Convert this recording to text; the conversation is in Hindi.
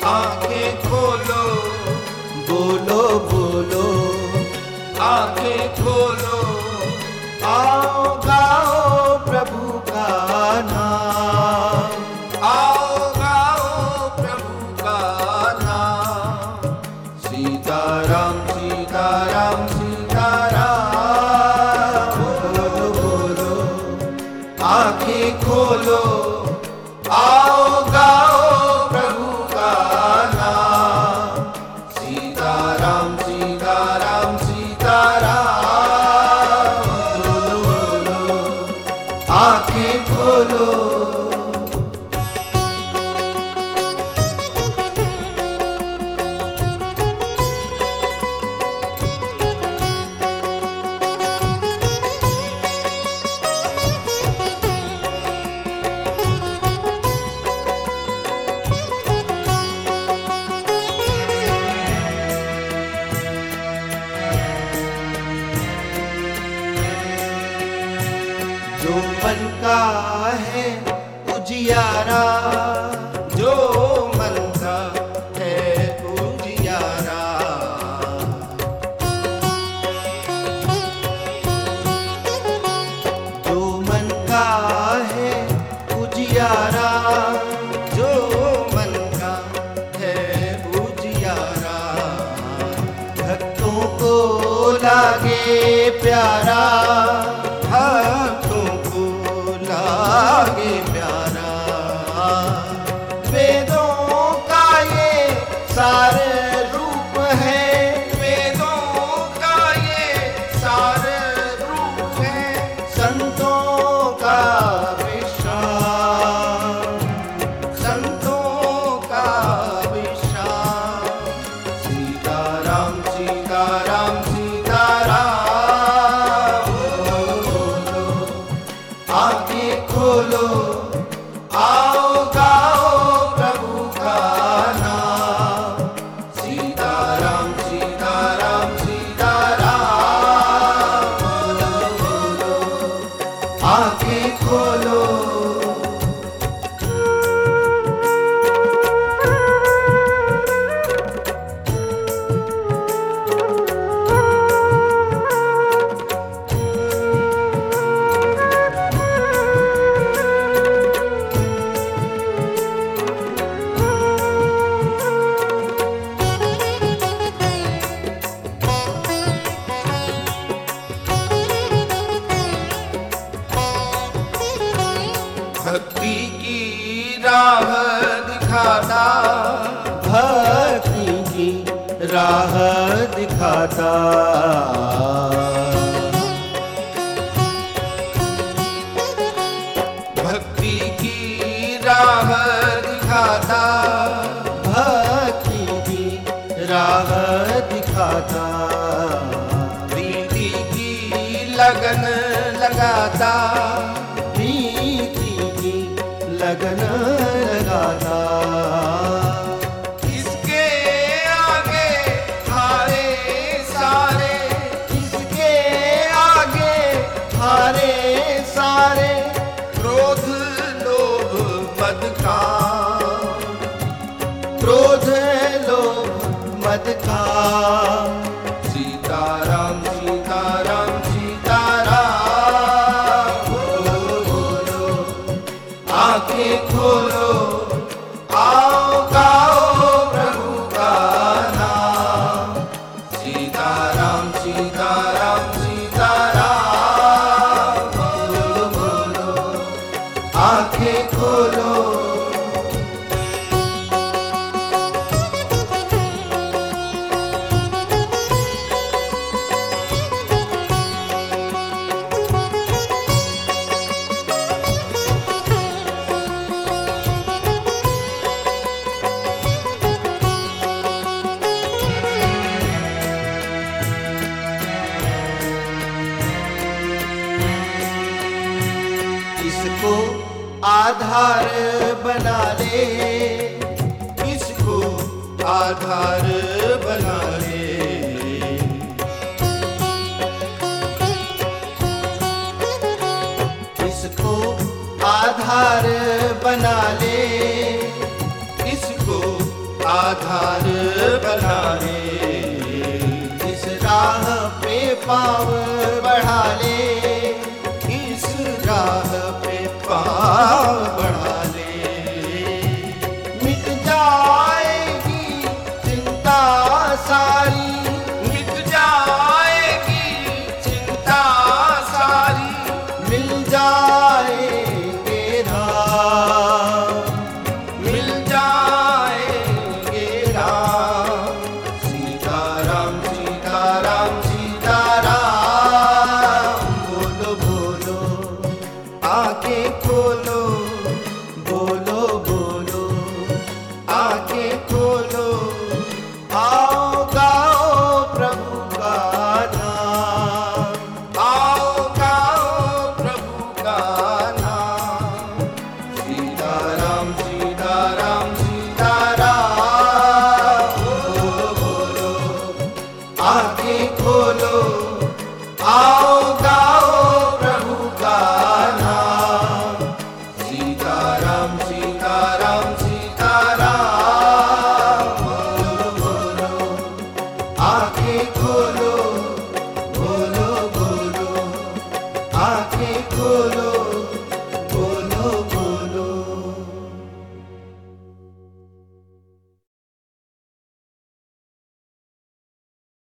आंखें खोलो, बोलो बोलो आंखें खोलो, आओ गाओ प्रभु का नाम, आओ गाओ प्रभु का नाम। सीताराम सीताराम सीताराम, बोलो बोलो आंखें खोलो, आओ गाओ प्रभु का नाम। सीताराम सीताराम सीताराम, बोलो बोलो आंखें खोलो। जो मन का है उजियारा, जो मन का है उजियारा, जो मन का है उजियारा, जो मन का है उजियारा, भक्तों को लागे प्यारा, भक्तों को लागे प्यारा। वेदों का ये सारे रूप है, वेदों का ये सारे रूप है। संतों का विश्राम, संतों का विश्राम। सीताराम सीताराम सीताराम, बोलो आंखें खोलो, आओ गाओ प्रभु का नाम। सीताराम सीताराम सीताराम, बोलो आंखें खोलो। भक्ति की राह दिखाता, भक्ति की राह दिखाता, भक्ति की राह दिखाता, भक्ति की राह दिखाता, प्रीति की लगन लगाता, प्रीति की लगन लगाता, इसके आगे हारे सारे, इसके आगे हारे सारे, क्रोध लोभ मद का, क्रोध लोभ मद का। सीताराम सीताराम सीताराम, बोलो आंखें खोलो, आओ गाओ प्रभु का नाम। सीताराम सीताराम सीताराम, बोलो आंखें खोलो। इसको आधार बना ले, इसको आधार बना ले, इसको आधार बना ले, इसको आधार बना ले। इस राह पे पाँव बढ़ा ले, इस राह पे पाँव बढ़ा ले। मिट जाएगी चिंता सारी, मिट जाएगी चिंता सारी। मिल जाएंगे राम, मिल जाएंगे राम। सीताराम सीताराम सीताराम। बोलो बोलो आंखें खोलो, बोलो बोलो, आंखें खोलो। आओ गाओ प्रभु का नाम, आओ गाओ प्रभु का नाम। सीताराम सीताराम सीताराम। बोलो बोलो आंखें खोलो, आओ गाओ प्रभु का नाम। सीताराम सीताराम सीताराम। बोलो बोलो आंखें खोलो, बोलो बोलो आंखें खोलो।